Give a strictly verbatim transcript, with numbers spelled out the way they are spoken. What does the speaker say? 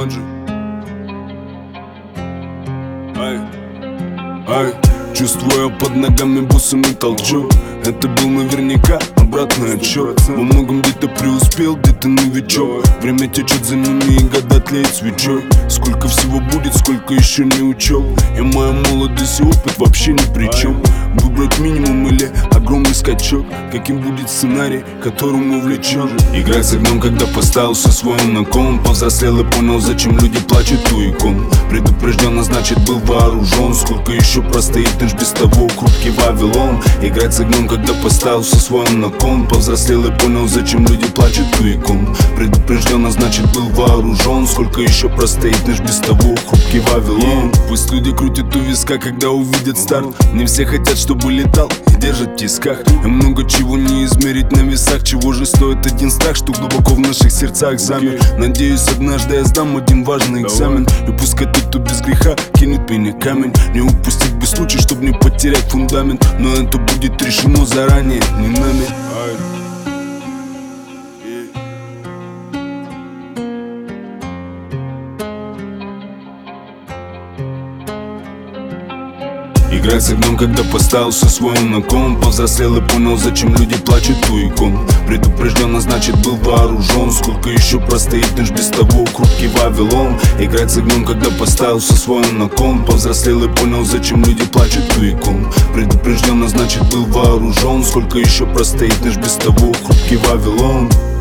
Джанджи. Ай, ай, чувствую под ногами бусами толчок. Это был наверняка обратный отчет. Во многом где-то преуспел, где-то новичок. Время течет за ними и года тлеет свечой. Сколько всего будет, сколько еще не учел. И моя молодость и опыт вообще ни при чем. Выбрать минимум или огромный скачок. Каким будет сценарий, которым увлечен. Играть с огнем, когда поставил все свое на кон. Повзрослел и понял, зачем люди плачут у икон. Предупрежден, а значит был вооружен. Сколько еще простоит наш без того хрупкий Вавилон. Играть с огнем, когда поставил все свое на кон. Повзрослел и понял, зачем люди плачут у икон. Предупрежден, а значит был вооружен. Сколько еще простоит наш без того хрупкий Вавилон. Пусть люди крутят у виска, когда увидят старт. Не все хотят, чтобы летал и держат в тисках. И много чего не измерить на весах. Чего же стоит один страх, что глубоко в наших сердцах замер. Надеюсь, однажды я сдам один важный экзамен. И пускай тот, кто без греха, кинет меня камень. Не упустить бы случай, чтобы не потерять фундамент. Но это будет решено заранее, не нами. Играть с огнем, когда поставил все свое на кон. Повзрослел и понял, зачем люди плачут у икон. Предупрежден, а значит был вооружен. Сколько еще простоит наш без того хрупкий Вавилон. Играть с огнем, когда поставил все свое на кон. Повзрослел и понял, зачем люди плачут у икон. Предупрежден, а значит был вооружен. Сколько еще простоит наш без того хрупкий Вавилон.